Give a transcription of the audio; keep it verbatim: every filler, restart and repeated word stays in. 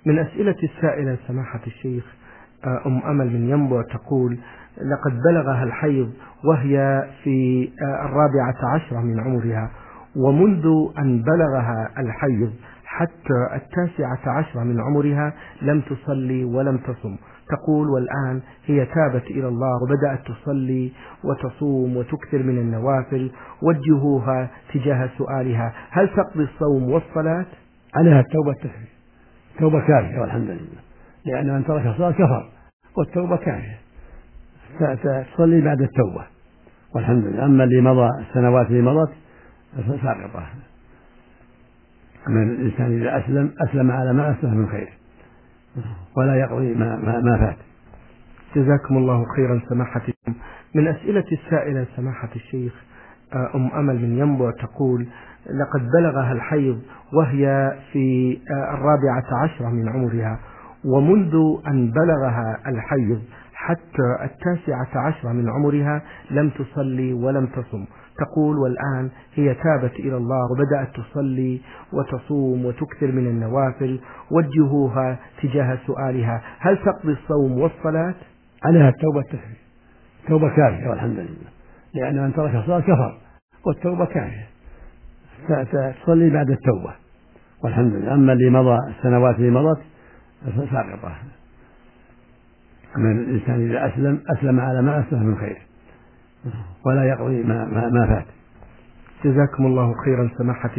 من أسئلة السائلة سماحة الشيخ أم أمل من ينبع تقول: لقد بلغها الحيض وهي في الرابعة عشرة من عمرها، ومنذ أن بلغها الحيض حتى التاسعة عشرة من عمرها لم تصلي ولم تصم. تقول: والآن هي تابت إلى الله وبدأت تصلي وتصوم وتكثر من النوافل، وجهوها تجاه سؤالها: هل تقضي الصوم والصلاة؟ عليها التوبة التكفير، توبة كافية والحمد لله، لأن من ترك الصلاة كفر، والتوبة كافية، تصلي بعد التوبة والحمد لله. أما اللي مضى السنوات اللي مضت فساقطة. أما الإنسان إذا أسلم أسلم على ما أسلم من خير، ولا يقضي ما, ما, ما فات. جزاكم الله خيرا سماحتكم. من أسئلة السائلة سماحة الشيخ أم أمل من ينبع تقول: لقد بلغها الحيض وهي في الرابعة عشرة من عمرها، ومنذ أن بلغها الحيض حتى التاسعة عشرة من عمرها لم تصلي ولم تصم. تقول: والآن هي تابت إلى الله وبدأت تصلي وتصوم وتكثر من النوافل، وجهوها تجاه سؤالها: هل تقضي الصوم والصلاة؟ عليها التوبة التكفير، توبة كافية والحمد لله، لأن من ترك الصلاة كفر، والتوبة كافية، تصلي بعد التوبة والحمد لله. أما اللي مضى السنوات اللي مضت فساقطة. أما الإنسان إذا أسلم أسلم على ما أسلم من خير، ولا يقضي ما, ما, ما فات. جزاكم الله خيرا سماحة